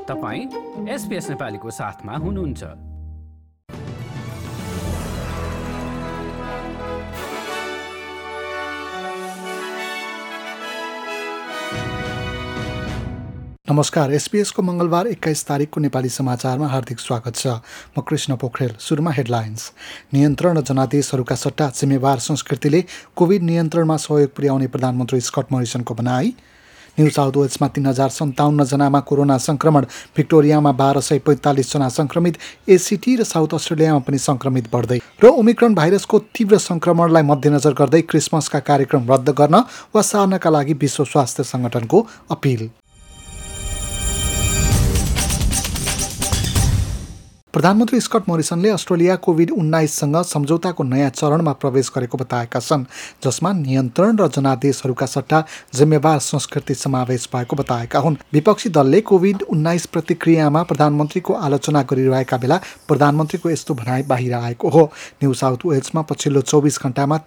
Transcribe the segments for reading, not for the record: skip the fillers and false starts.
तपाईं SBS नेपालीको साथमा हुनुहुन्छ। नमस्कार, SBS को मंगलबार 21 तारिकको नेपाली समाचारमा हार्दिक स्वागत छ। म कृष्ण पोखरेल। सुरुमा हेडलाइन्स। नियन्त्रण र जनादेशहरूका सट्टा जिम्मेवार संस्कृतिले कोभिड नियन्त्रणमा सहयोग पुर्याउने प्रधानमन्त्री स्कट मोरिसनको भनाई। न्यू साउथ वेल्समा 3057 जनामा कोरोना संक्रमण, भिक्टोरियामा 1245 जना संक्रमित, एसीटी र साउथ अस्ट्रेलियामा पनि संक्रमित बढ्दै, र ओमिक्रोन भाइरसको तीव्र संक्रमणलाई मध्यनजर गर्दै क्रिसमसका कार्यक्रम रद्द गर्न वा सार्नका लागि विश्व स्वास्थ्य संगठनको अपिल। प्रधानमन्त्री स्कट मोरिसनले अस्ट्रेलिया कोभिड-19सँग सम्झौताको नयाँ चरणमा प्रवेश गरेको बताएका छन्, जसमा नियन्त्रण र जनादेशहरूका सट्टा जिम्मेवार संस्कृति समावेश भएको बताएका हुन्। विपक्षी दलले कोभिड-19 प्रतिक्रियामा प्रधानमन्त्रीको आलोचना गरिरहेका बेला प्रधानमन्त्रीको यस्तो भनाइ बाहिर आएको हो। न्यू साउथ वेल्समा पछिल्लो 24 घण्टामा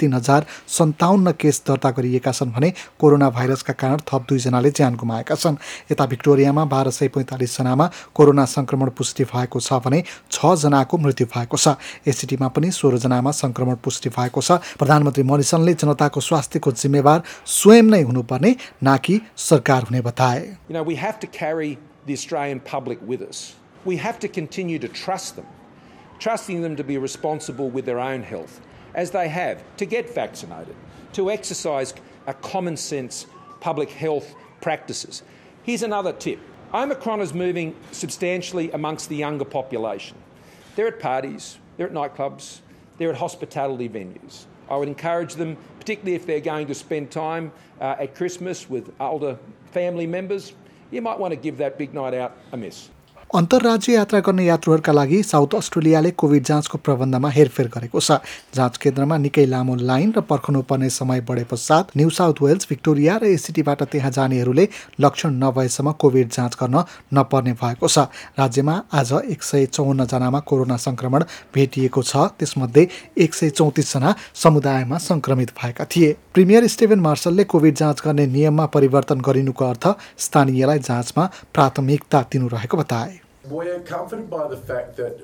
3057 केस दर्ता गरिएका छन् भने कोरोना भाइरसका कारण थप 2 जनाले ज्यान गुमाएका छन्। यता भिक्टोरियामा 1245 जनामा कोरोना संक्रमण पुष्टि भएको छ भने 6 जनाको मृत्यु भएको छ। एसीटीमा पनि 16 जनामा संक्रमण पुष्टि भएको छ। प्रधानमन्त्री मोरिसनले जनताको स्वास्थ्यको जिम्मेवार स्वयं नै हुनुपर्ने, नाकि सरकार हुने बताए। We have to carry the Australian public with us. We have to continue to trust them, trusting them to be responsible with their own health, as they have, to get vaccinated, to exercise a common sense public health practices. Here's another tip. Omicron is moving substantially amongst the younger population. They're at parties, they're at nightclubs, they're at hospitality venues. I would encourage them, particularly if they're going to spend time at Christmas with older family members, you might want to give that big night out a miss. अन्तर्राज्य यात्रा गर्ने यात्रुहरूका लागि south अस्ट्रेलियाले covid जाँचको प्रबन्धमा हेरफेर गरेको छ। जाँच केन्द्रमा निकै लामो लाइन र पर्खनुपर्ने समय बढे पश्चात न्यू साउथ वेल्स, भिक्टोरिया र एसीटीबाट त्यहाँ जानेहरूले लक्षण नभएसम्म कोभिड जाँच गर्न नपर्ने भएको छ। राज्यमा आज 154 जनामा कोरोना संक्रमण भेटिएको छ। त्यसमध्ये 134 जना समुदायमा संक्रमित भएका थिए। प्रिमियर स्टेभन मार्शलले कोभिड जाँच गर्ने नियममा परिवर्तन गरिनुको अर्थ स्थानीयलाई जाँचमा प्राथमिकता दिनु रहेको बताए। We're comforted by the fact that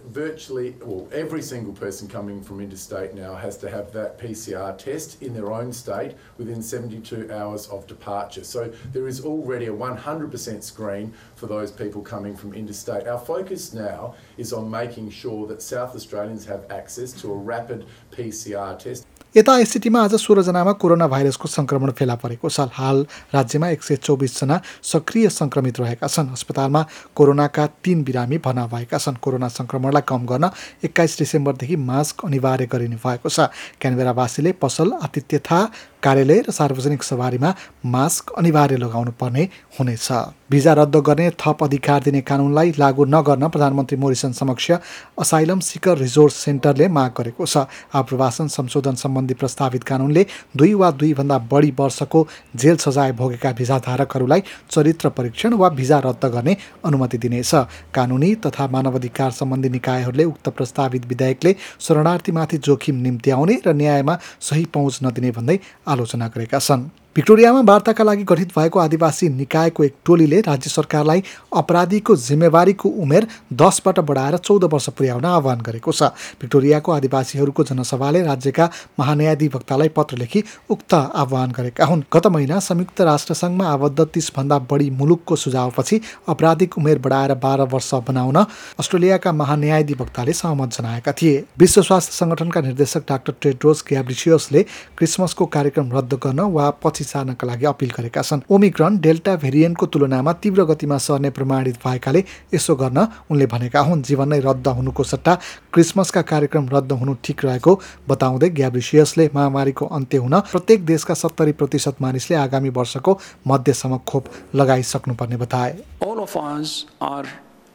every single person coming from interstate now has to have that PCR test in their own state within 72 hours of departure. So there is already a 100% screen for those people coming from interstate. Our focus now is on making sure that South Australians have access to a rapid PCR test. यता एसीटीमा आज 16 जनामा corona भाइरसको संक्रमण फेला परेको छ। हाल राज्यमा 124 जना सक्रिय संक्रमित रहेका छन्। अस्पतालमा कोरोनाका 3 बिरामी भर्ना भएका छन्। कोरोना संक्रमणलाई कम गर्न 21 डिसेम्बरदेखि मास्क अनिवार्य गरिने भएको छ। क्यानबेरावासीले पसल, आतिथ्यता, कार्यालय र सार्वजनिक सवारीमा मास्क अनिवार्य लगाउनु पर्ने हुनेछ। भिजा रद्द गर्ने थप अधिकार दिने कानुनलाई लागू नगर्न प्रधानमन्त्री मोरिसन समक्ष असाइलम सिकर रिसोर्स सेन्टरले माग गरेको छ। आप्रवासन संशोधन सम्बन्धी प्रस्तावित कानुनले 2 वा 2 भन्दा बढी वर्षको जेल सजाय भोगेका भिजाधारकहरूलाई चरित्र परीक्षण वा भिजा रद्द गर्ने अनुमति दिनेछ। कानुनी तथा मानवाधिकार सम्बन्धी निकायहरूले उक्त प्रस्तावित विधेयकले शरणार्थीमाथि जोखिम निम्त्याउने र न्यायमा सही पहुँच नदिने भन्दै आलोचना गरेका छन्। भिक्टोरियामा वार्ताका लागि गठित भएको आदिवासी निकायको एक टोलीले राज्य सरकारलाई अपराधीको जिम्मेवारीको उमेर 10 बाट बढाएर 14 वर्ष पुर्याउन आह्वान गरेको छ। भिक्टोरियाको आदिवासीहरूको जनसभाले राज्यका महान्यायाधिवक्तालाई पत्र लेखी उक्त आह्वान गरेका हुन्। गत महिना संयुक्त राष्ट्रसङ्घमा आबद्ध 30 भन्दा बढी मुलुकको सुझावपछि आपराधिक उमेर बढाएर 12 वर्ष बनाउन अस्ट्रेलियाका महान्यायाधिवक्ताले सहमत जनाएका थिए। विश्व स्वास्थ्य संगठनका निर्देशक डाक्टर टेड्रोस ग्याब्रिसियसले क्रिसमसको कार्यक्रम रद्द गर्न वा पछि सार्नका लागि अपिल गरेका छन्। ओमिक्रोन डेल्टा भेरिएन्टको तुलनामा तीव्र गतिमा सर्ने प्रमाणित भएकाले यसो गर्न उनले भनेका हुन्। जीवन नै रद्द हुनुको सट्टा क्रिसमसका कार्यक्रम रद्द हुनु ठिक रहेको बताउँदै ग्याब्रिसियसले महामारीको अन्त्य हुन प्रत्येक देशका 70% मानिसले आगामी वर्षको मध्यसम्म खोप लगाइसक्नुपर्ने बताए। All of us are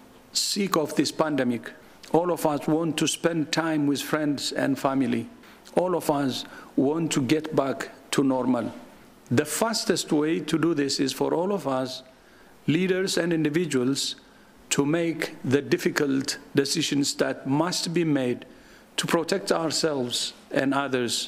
sick of this pandemic. All of us want to spend time with friends and family. All of us want to get back to normal. The fastest way to do this is for all of us, leaders and individuals, to make the difficult decisions that must be made to protect ourselves and others.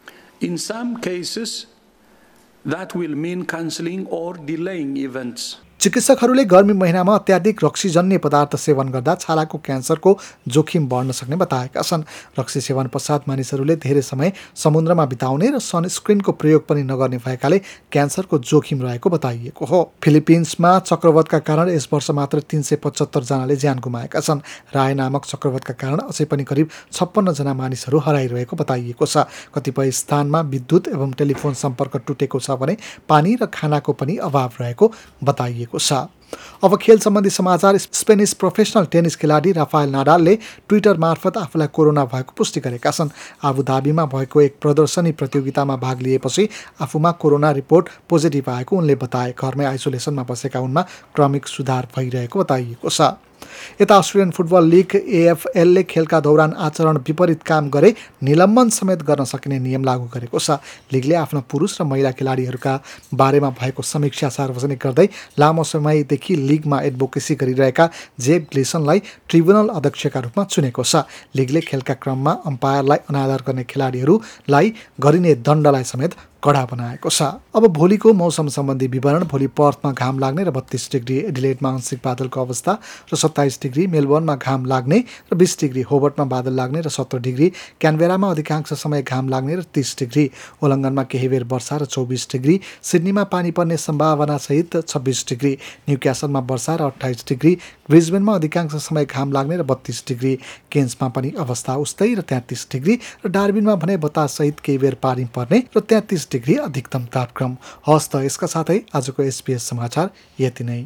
In some cases, that will mean cancelling or delaying events. चिकित्सकहरूले गर्मी महिनामा अत्याधिक रक्सीजन्य पदार्थ सेवन गर्दा छालाको क्यान्सरको जोखिम बढ्न सक्ने बताएका छन्। रक्सी सेवन पश्चात मानिसहरूले धेरै समय समुद्रमा बिताउने र सनस्क्रिनको प्रयोग पनि नगर्ने भएकाले क्यान्सरको जोखिम रहेको बताइएको हो। फिलिपिन्समा चक्रवातका कारण यस वर्ष मात्र 375 जनाले ज्यान गुमाएका छन्। राय नामक चक्रवातका कारण अझै पनि करिब 56 जना मानिसहरू हराइरहेको बताइएको छ। कतिपय स्थानमा विद्युत एवं टेलिफोन सम्पर्क टुटेको छ भने पानी र खानाको पनि अभाव रहेको बताइएको छ। अब खेल सम्बन्धी समाचार। स्पेनिस प्रोफेसनल टेनिस खेलाडी राफाएल नाडालले ट्विटर मार्फत आफूलाई कोरोना भएको पुष्टि गरेका छन्। आबुधाबीमा भएको एक प्रदर्शनी प्रतियोगितामा भाग लिएपछि आफूमा कोरोना रिपोर्ट पोजिटिभ आएको उनले बताए। घरमै आइसोलेसनमा बसेका उनमा क्रमिक सुधार भइरहेको बताइएको छ। यता अस्ट्रेलियन फुटबल लिग AFLले खेलका दौरान आचरण विपरीत काम गरे निलम्बन समेत गर्न सकिने नियम लागू गरेको छ। लिगले आफ्ना पुरुष र महिला खेलाडीहरूका बारेमा भएको समीक्षा सार्वजनिक गर्दै लामो समयदेखि लिगमा एडभोकेसी गरिरहेका जेफ ग्लेसनलाई ट्रिब्युनल अध्यक्षका रूपमा चुनेको छ। लिगले खेलका क्रममा अम्पायरलाई अनादर गर्ने खेलाडीहरूलाई गरिने दण्डलाई समेत कडा बनाएको छ। अब भोलिको मौसम सम्बन्धी विवरण। भोलि पर्थमा घाम लाग्ने र 32 डिग्री, एडिलेडमा आंशिक बादलको अवस्था र 27 डिग्री, मेलबर्नमा घाम लाग्ने र 20 डिग्री, होबर्टमा बादल लाग्ने र 17 डिग्री, क्यानबेरामा अधिकांश समय घाम लाग्ने र 30 डिग्री, ओलङ्गनमा केही बेर वर्षा र 24 डिग्री, सिडनीमा पानी पर्ने सम्भावना सहित 26 डिग्री, न्युक्यासलमा वर्षा र 28 डिग्री, ब्रिजबेनमा अधिकांश समय घाम लाग्ने र 32 डिग्री, केन्समा पनि अवस्था उस्तै र 33 डिग्री र डार्बिनमा भने बतास सहित केही बेर पानी पर्ने र 33 डिग्री अधिकतम तापक्रम। हस् त यसका साथै आजको SBS समाचार यति नै।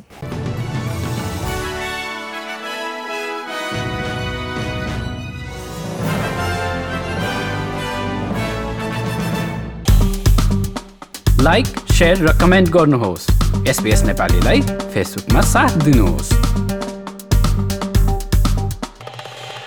लाइक, शेयर र कमेन्ट गर्नुहोस्। SBS नेपालीलाई फेसबुकमा साथ दिनुहोस्।